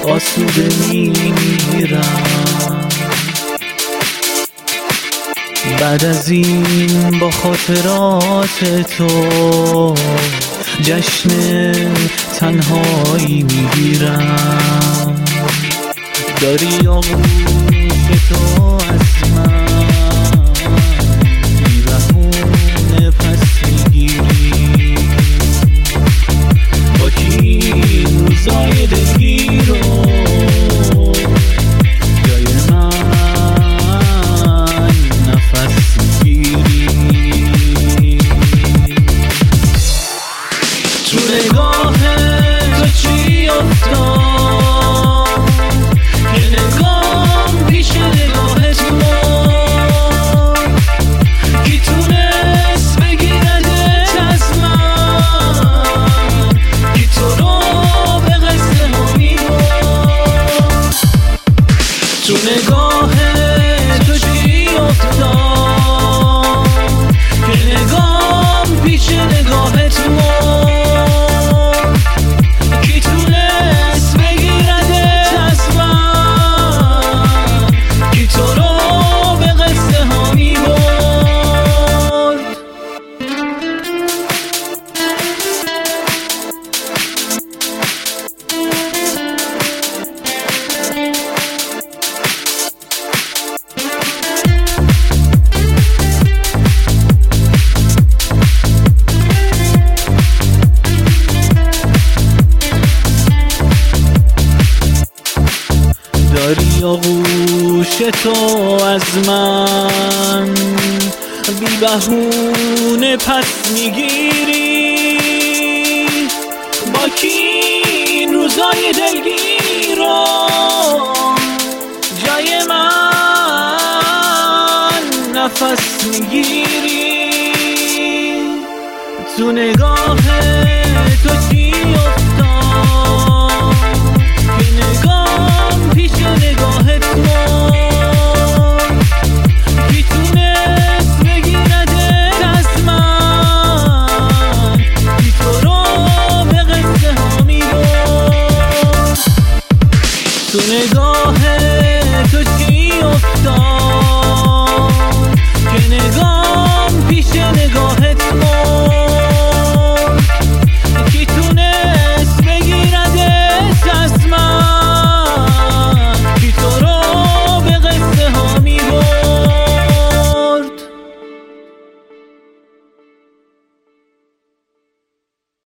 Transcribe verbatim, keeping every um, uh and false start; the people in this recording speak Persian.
آسوده میرم. بعد از این با خاطرات تو جشن تنهایی میگیرم. داری آغوش تو از من بی‌بهونه پس میگیری. با کی روزای دلگیر رو جای من نفس میگیری. تو نگاه تو چی افتاد که نگام پیش نگاهت مرد؟ کی تونست بگیردت از من؟ کی تو رو به قصه ها میبرد؟ تو نگاه تو چی افتاد که نگام پیش نگاهت مرد؟ کی تونست بگیردت از من؟ کی تو رو به قصه ها میبرد؟ داری آغوش تو از من بی بهونه پس میگیری. با کی این روزای دلگیر رو جای من نفس میگیری؟ تو نگاه تو چی